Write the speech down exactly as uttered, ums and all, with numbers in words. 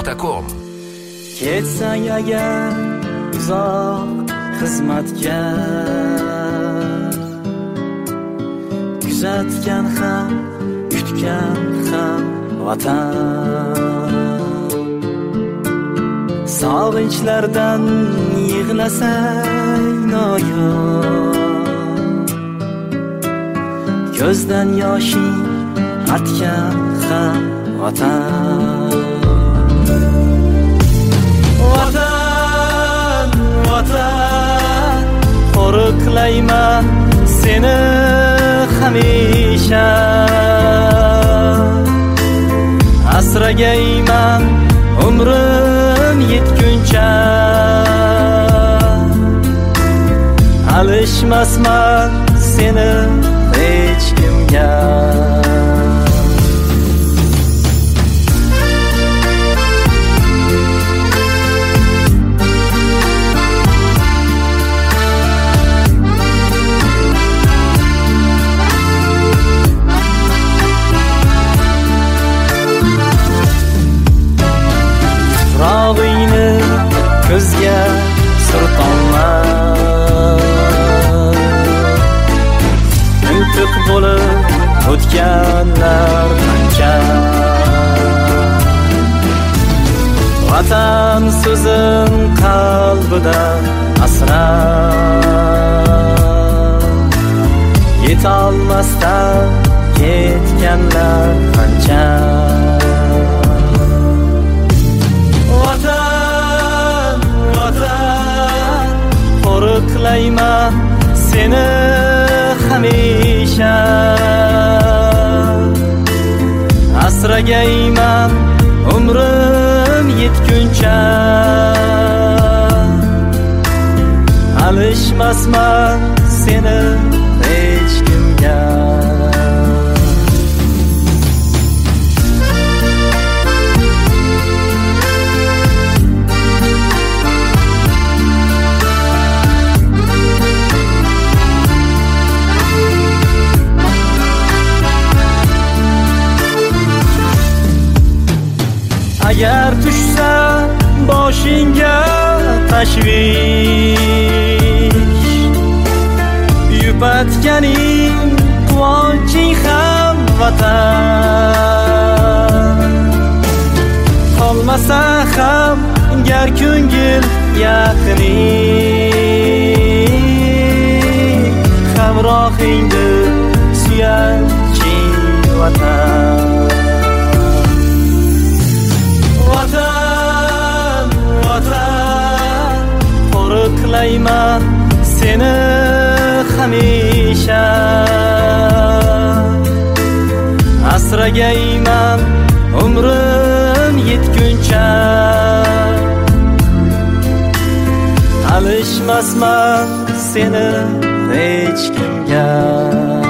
nuqta com. Ketsang agar uzoq xizmatga, kuzatgan ham kutgan ham vatan, sog'inchlardan yig'lasang noyon, ko'zdan yoshing artgan ham vatan. Vatan, vatan, qo'riqlayman seni hamisha, asragayman umrim yetguncha, alishmasman seni hech kimga. Tuprog'ingni ko'zga surtolmay, intiq bo'lib o'tganlar qancha. Vatan so'zim qalbida asrab, yetolmasdan ketganlar qancha. Vatan, vatan, qo'riqlayman seni hamisha, asragayman umrim yetguncha, alishmasman seni hech kimga. Agar tushsa boshingga tashvish, yupatganing quvonching ham vatan, qolmasa ham gar ko'ngil yaqining, hamrohingni suyanching vatan. Vatan, vatan, qo'riqlayman seni hamisha, asragayman umrim yetguncha, alishmasman seni hech kimga.